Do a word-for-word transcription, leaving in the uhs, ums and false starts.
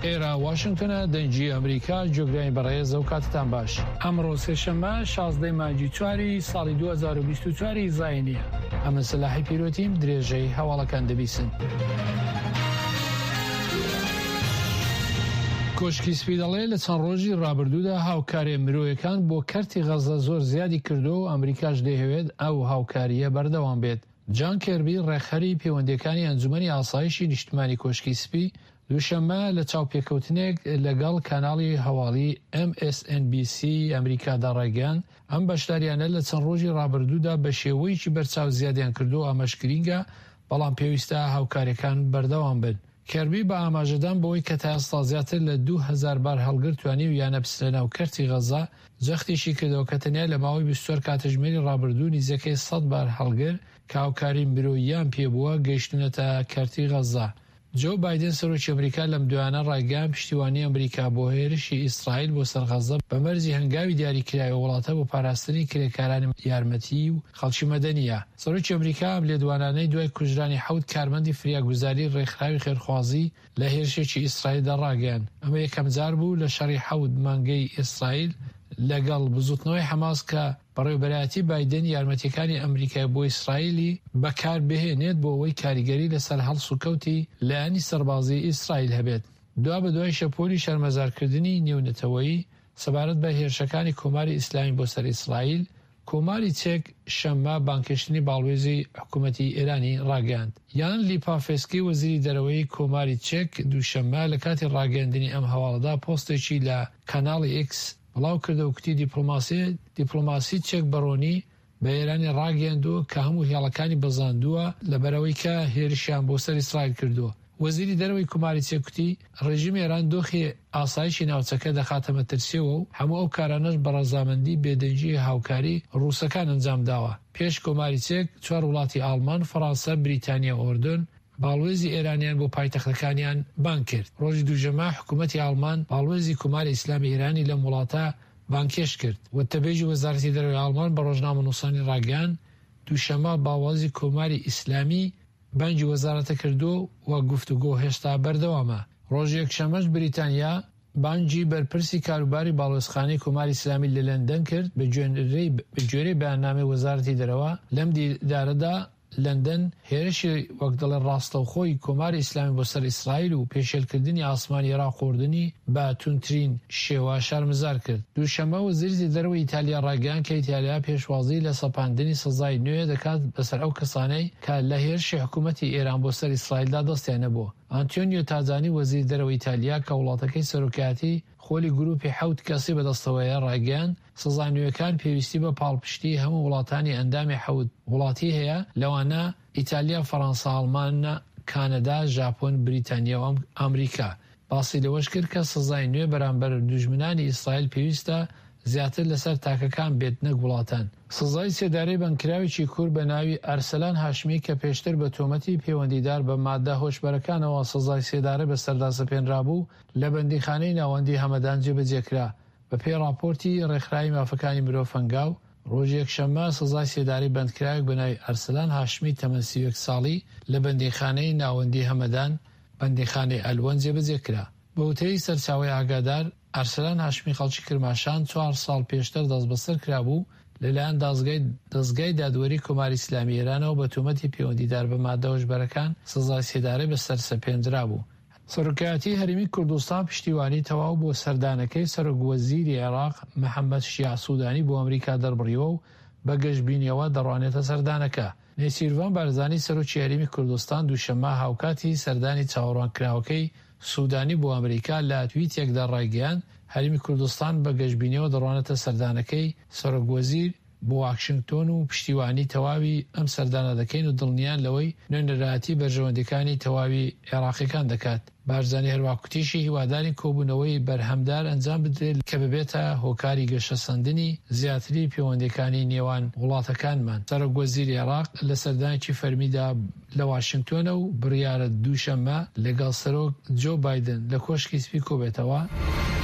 ئێرە واشنگتنە دەنگی ئەمریکا جۆگرانی بەڕێز و کاتتان باش. ئەمڕۆ سێشەممە شازدەی مانگی چواری ساڵی دوو هەزار و بیست و چوار زاینیە. ئەمە سەلاحی پیرۆتیم درێژەی هەواڵەکان دەبیسن. کۆشکی سپی دەڵێ لە چەند ڕۆژی ڕابردوودا هاوکاری مرۆیەکان بۆ کەرتی غەزە زۆر زیادی کردو و ئەمریکاش دەیەوێت ئەو هاوکاریە بەردەوام بێت. جان کێربی ڕێکخەری پەیوەندیەکانی ئەنجومەنی ئاسایشی نیشتمانی کۆشکی سپی دووشەممە لە چاوپێکەوتنێک لەگەڵ کاناڵی هەواڵی ئەم ئێس ئێن بی سی ئەمریکادا ڕایگەیاند ئەم بەشداریانە لە چەند ڕۆژی ڕابردوودا بە شێوەیەکی بەرچاو زیادیان کردو و ئامەشگرینگە، بەڵام پێویستە هاوکاریەکان بەردەوام بن. کێربی بە ئاماژەدان بەوەی کە تا ئێستا زیاتر لە دوو هەزار بار هەڵگر توانی و یانە بچنە ناو کەرتی غەزە جەختێکی کردەوە کە تەنیا لە ماوەی بیست و چوار کاتژمێری ڕابردوو نزیکەی سەد بار هەڵگر کە هاوکاری مرۆییان پێبووە گەیشتونەتە کەرتی غەزە. جۆ بایدن سەرۆکی ئەمریکا لەم دوایانە ڕایگەیاند پشتیوانی ئەمریکا بۆ هێرشی ئیسرائیل بۆ سەر غەزە بە مەرجی هەنگاوی دیاریکراوی وڵاتە بۆ پاراستنی کرێکارانی یارمەتی و خەڵکی مەدەنیە. سەرۆکی ئەمریکا ئەم لێدوانانەی دوای کوژرانی حەوت کارمەندی فریاگوزاری ڕێکخراوی خێرخوازی لە هێرشێکی ئیسرائیلدا ڕاگەیاند. ئەمە یەکەم جار بوو لە شەڕی حەوت مانگەی ئیسرائیل لەگەڵ بزوتنەوەی حەماس کە بەڕێوەبەرایەتی بایدن یارمەتیەکانی ئەمریکای بۆ ئیسرائیلی بەکاربهێنێت بۆ ئەوەی کاریگەری لەسەر هەڵس و کەوتی لایەنی سەربازی ئیسرائیل هەبێت. دوا بە دوای شەپۆلی شەرمەزارکردنی نێونەتەوەیی سەبارەت بە هێرشەکانی کۆماری ئیسلامی بۆ سەر ئیسرائیل، کۆماری چێک شەممە بانکێشتنی باڵوێزی حکوومەتی ئێرانی ڕاگەیاند. یان لیپافێسکی وەزیری دەرەوەی کۆماری چێک دووشەممە لە کاتی ڕاگەاندنی ئەم هەواڵەدا پۆستێکی لە کاناڵی ئێکس بڵاو کردە و کوتی دیپلۆماسی دیپلۆماسی چێک بەڕۆنی بە ئێرانی ڕاگەیاندووە کە هەموو هێڵەکانی بەزاندووە لەبەرەوەی کە هێرشیان بۆ سەر ئیسرائیل کردووە. وەزیری دەرەوەی کوماری چێک کوتی ڕێژیمی ئێران دۆخی ئاسایشی ناوچەکە دەخاتە مەترسیەوە و هەموو ئەو کارانەش بە ڕەزامەندی بێدەنجی هاوکاری ڕووسەکان ئەنجام داوە. پێش کۆماری چێک چوار وڵاتی ئاڵمان، فەڕەنسا، بریتانیا و ئۆردن باڵوێزی ئێرانیان بۆ پایتەختەکانیان بان کرد. ڕۆژی دووژەمە حکوومەتی ئاڵمان باڵوێزی کوماری ئیسلامی ئێرانی لەم وڵاتە بانکێش کرد. وەتەبێژی وەزارەتی دەرەوەی ئاڵمان بە ڕۆژنامە نووسانی ڕاگەیاند دووشەمە باوازی کۆماری ئیسلامی بانگی وەزارەتە کردو و گفتوگۆ هێشتا بەردەوامە. ڕۆژی یەکشەمەش بریتانیا بانگی بەرپرسی کاروباری باڵوێزخانەی کۆماری ئیسلامی لە لەندەن کرد بە گوێرەی بەیاننامەی وەزارەتی دەرەوە. لەم دیدارەدا لەندەن هێرشی وەک دەڵێن ڕاستەوخۆی کۆماری ئیسلامی بۆ سەر ئیسرائیل و پێشێلکردنی ئاسمانی ڕاخۆردنی بە تونترین شێوە شارمزار کرد. دووشەمە وەزیری دەرەوەی ئیتالیا ڕاگەیاند کە ئیتالیا پێشوازی لە سەپاندنی سزای نوێ دەکات بەسەر ئەو کەسانەی کە لە هێرشی حکوومەتی ئێران بۆ سەر ئیسرائیلدا دەستیانە بووە. ئانتۆنیۆ تاجانی وەزیری دەرەوەی ئیتالیا کە وڵاتەکەی سەرۆکایەتی خۆلی گروپی حەوت کەسی بەدەستەوەیە ڕاگەیاند سزای نوێەکان پێویستی بە پاڵپشتی هەموو وڵاتانی ئەندامی حەوت وڵاتی هەیە، لەوانە ئیتالیا، فەڕەنسا، ئاڵمان، کانەدا، ژاپۆن، بریتانیا و ئەمریکا. باسی لەوەش کرد کە سزای نوێ بەرامبەر دوژمنانی ئیسرائیل پێویستە زیاتر لەسەر تاکەکان بێت نەک وڵاتان. سزای سێدارەی بەنکراوێکی کورد بە ناوی ئەرسەلان هاشمی کە پێشتر بە تۆمەتی پەیوەندیدار بە مادە هۆشبەرەکانەوە سزای سێدارە بەسەردا سەپێنرابوو لە بەندیخانەی ناوەندی هەمەدان جێبەجێکرا. بە پێی راپۆرتی ڕێکخراوی مافەکانی مرۆڤ فەنگاو ڕۆژی یەکشەممە سزای سێداری بەندکراوێک بە ناوی ئەرسەلان هاشمی تەمەن سی و یەک ساڵی لە بەندیخانەی ناوەندی هەمەدان بەندیخانەی ئەلوەن جێبەجێکرا. بە وتەی سەرچاوی ئاگادار ئەرسەلان هاشمی خەڵکی کرماشان چوار ساڵ پێشتر دەست بەسەر کرابوو لەلایەن دەستگای دادوەری کۆماری ئیسلامی ئێرانەوە بە تۆمەتی پەیوەندیدار بە مادە هۆشبەرەکان سزای سێداری بەسەر سەپێنرا بوو. سەرۆکایەتی هەرێمی کوردستان پشتیوانی تەواو بۆ سەردانەکەی سەرۆکوەزیری عێراق محەممەد شیع سوودانی بۆ ئەمریکا دەربڕیەوە و بە گەشتبینیەوە دەڕوانێتە سەردانەکە. نێچیروان بارزانی سەرۆکی هەرێمی کوردستان دووشەممە هاوکاتی سەردانی چاوەڕوانکراوەکەی سوودانی بۆ ئەمریکا لە تویتێکدا ڕایگەیاند هەرێمی کوردستان بە گەشتبینیەوە دەڕوانێتە سەردانەکەی سەرۆکوەزیر بۆ واکشنگتۆن و پشتیوانی تەواوی ئەم سەردانە دەکەین و دڵنیان لەوەی نوێنەرایەتی بەرژەوەندەکانی تەواوی عێراقیەکان دەکات. بارزانی هەروە کوتیشی هیواداری کۆبوونەوەی بەرهەمدار ئەنجام بدرێت کە ببێتە هۆکاری گەشەسەندنی زیاتری پەیوەندیەکانی نێوان وڵاتەکانمان. سەرۆکوەزیری عێراق لە سەردانێکی فەرمیدا لە واشنگتۆنە و بڕیارە دووشەممە لەگەڵ سەرۆک جۆ بایدن لە کۆشکی سپی کۆبێتەوە.